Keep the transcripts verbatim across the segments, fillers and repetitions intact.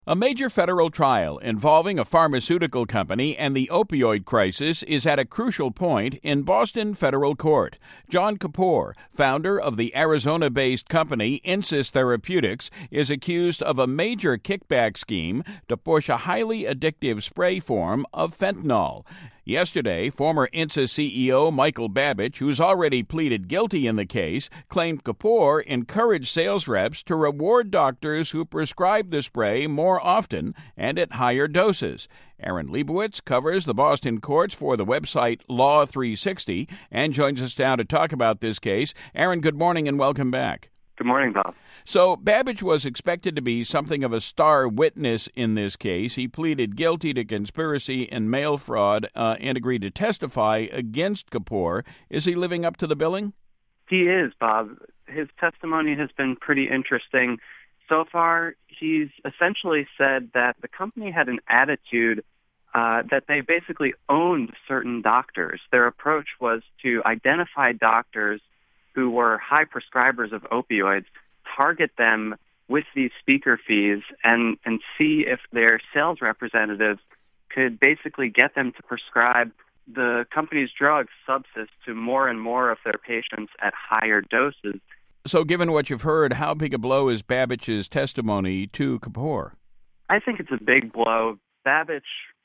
A major federal trial involving a pharmaceutical company and the opioid crisis is at a crucial point in Boston federal court. John Kapoor, founder of the Arizona-based company Insys Therapeutics, is accused of a major kickback scheme to push a highly addictive spray form of fentanyl. Yesterday, former Insys C E O Michael Babich, who's already pleaded guilty in the case, claimed Kapoor encouraged sales reps to reward doctors who prescribe the spray more often and at higher doses. Aaron Leibowitz covers the Boston courts for the website Law three sixty and joins us now to talk about this case. Aaron, good morning and welcome back. Good morning, Bob. So Babich was expected to be something of a star witness in this case. He pleaded guilty to conspiracy and mail fraud uh, and agreed to testify against Kapoor. Is he living up to the billing? He is, Bob. His testimony has been pretty interesting. So far, he's essentially said that the company had an attitude uh, that they basically owned certain doctors. Their approach was to identify doctors who were high prescribers of opioids, target them with these speaker fees, and, and see if their sales representatives could basically get them to prescribe the company's drug, Subsys, to more and more of their patients at higher doses. So given what you've heard, how big a blow is Babich's testimony to Kapoor? I think it's a big blow. Babich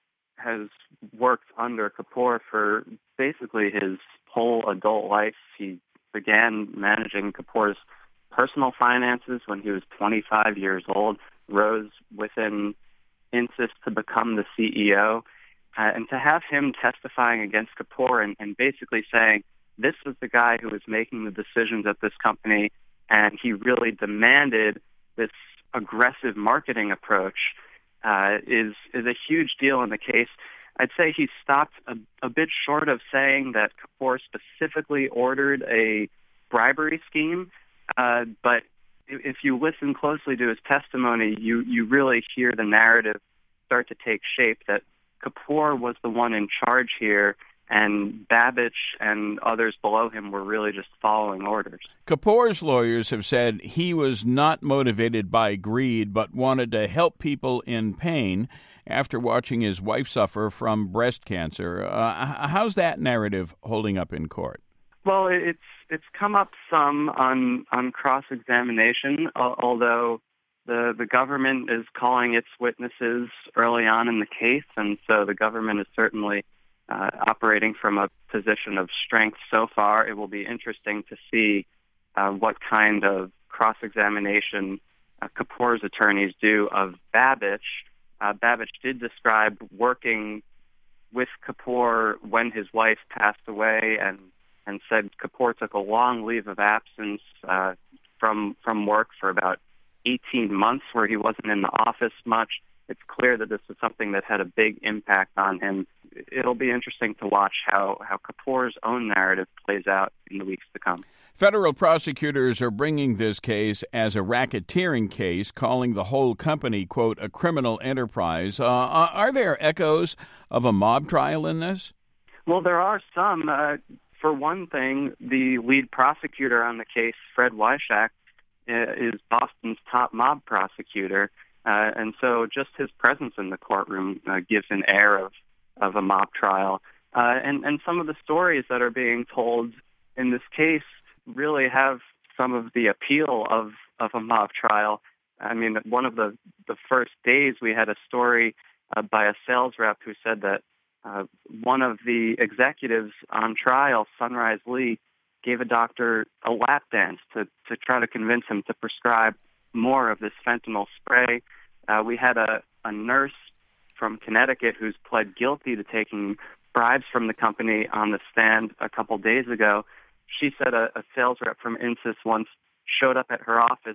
has worked under Kapoor for basically his whole adult life. He began managing Kapoor's personal finances when he was twenty-five years old, rose within Insys to become the C E O, uh, and to have him testifying against Kapoor and, and basically saying this was the guy who was making the decisions at this company, and he really demanded this aggressive marketing approach uh, is is a huge deal in the case. I'd say he stopped a, a bit short of saying that Kapoor specifically ordered a bribery scheme, uh, but if you listen closely to his testimony, you, you really hear the narrative start to take shape that Kapoor was the one in charge here, and Babich and others below him were really just following orders. Kapoor's lawyers have said he was not motivated by greed, but wanted to help people in pain after watching his wife suffer from breast cancer. Uh, how's that narrative holding up in court? Well, it's it's come up some on on cross-examination, although the the government is calling its witnesses early on in the case, and so the government is certainly uh, operating from a position of strength so far. It will be interesting to see uh, what kind of cross-examination uh, Kapoor's attorneys do of Babich. Uh, Babich did describe working with Kapoor when his wife passed away, and, and said Kapoor took a long leave of absence uh, from from work for about eighteen months, where he wasn't in the office much. It's clear that this was something that had a big impact on him. It'll be interesting to watch how, how Kapoor's own narrative plays out in the weeks to come. Federal prosecutors are bringing this case as a racketeering case, calling the whole company, quote, a criminal enterprise. Uh, are there echoes of a mob trial in this? Well, there are some. Uh, for one thing, the lead prosecutor on the case, Fred Weishak, uh, is Boston's top mob prosecutor. Uh, and so just his presence in the courtroom uh, gives an air of, of a mob trial. Uh, and, and some of the stories that are being told in this case really have some of the appeal of, of a mob trial. I mean, one of the, the first days we had a story uh, by a sales rep who said that uh, one of the executives on trial, Sunrise Lee, gave a doctor a lap dance to, to try to convince him to prescribe more of this fentanyl spray. Uh, we had a, a nurse from Connecticut who's pled guilty to taking bribes from the company on the stand a couple days ago. She said a, a sales rep from Insys once showed up at her office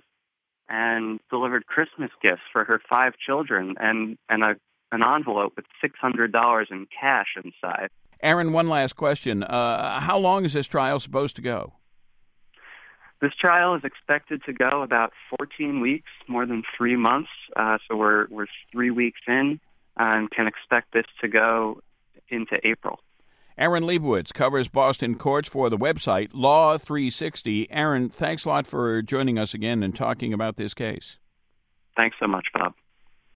and delivered Christmas gifts for her five children and, and a, an envelope with six hundred dollars in cash inside. Aaron, one last question. Uh, how long is this trial supposed to go? This trial is expected to go about fourteen weeks, more than three months. Uh, so we're we're three weeks in uh, and can expect this to go into April. Aaron Leibowitz covers Boston courts for the website Law three sixty. Aaron, thanks a lot for joining us again and talking about this case. Thanks so much, Bob.